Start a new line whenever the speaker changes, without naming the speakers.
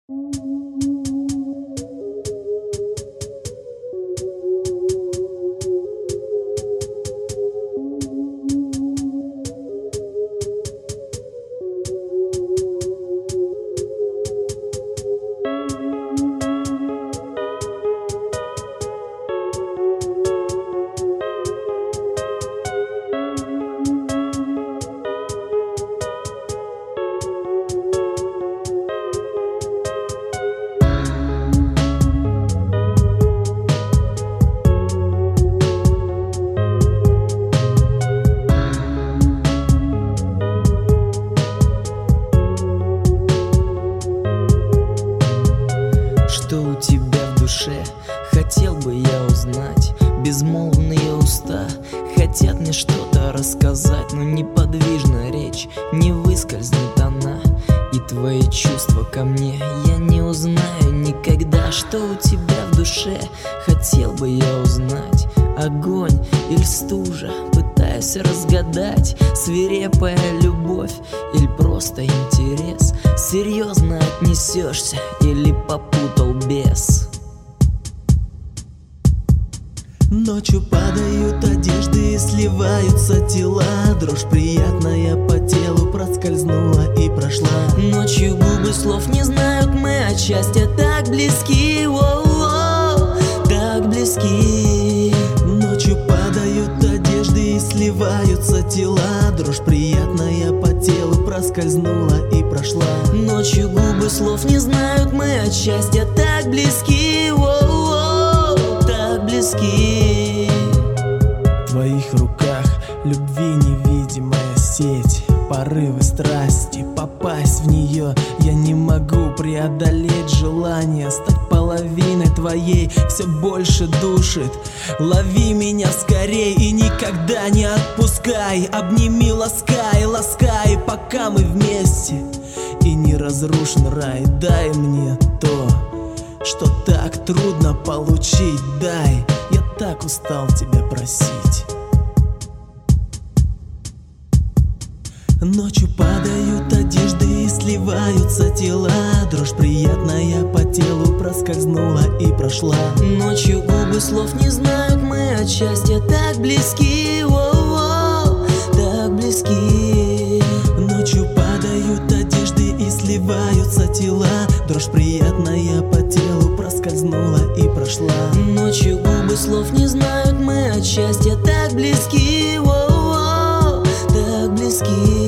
Что у тебя в душе, хотел бы я узнать. Безмолвные уста хотят мне что-то рассказать, но неподвижна речь, не выскользнет она. И твои чувства ко мне я не узнаю никогда. Что у тебя в душе, хотел бы я узнать. Огонь или стужа, пытаюсь разгадать. Свирепая любовь или просто интерес? Серьезно отнесешься или попутал бес?
Ночью падают одежды и сливаются тела. Дрожь приятная по телу проскользнула и прошла.
Ночью губы слов не знают, мы от счастья так близки, о-о-о, так близки.
Ночью падают одежды и сливаются тела. Дрожь приятная по телу проскользнула и прошла.
Ночью губы слов не знают, мы от счастья так близки, о-о-о, так близки.
В твоих руках любви невидимая сеть, порывы страсти, попасть в нее я не могу. Преодолеть желание стать половиной твоей все больше душит. Лови меня скорей и никогда не отпускай. Обними, ласкай, ласкай, пока мы вместе. И не разрушен рай, дай мне то, что так трудно получить. Дай, я так устал тебя просить. Ночью падают одежды и сливаются тела. Дрожь приятная по телу проскользнула и прошла.
Ночью губы слов не знают, мы от счастья так близки, о-о-о, так близки.
Ночью падают одежды и сливаются тела. Дрожь приятная по телу проскользнула и прошла.
Ночью губы слов не знают, мы от счастья так близки, о-о-о, так близки.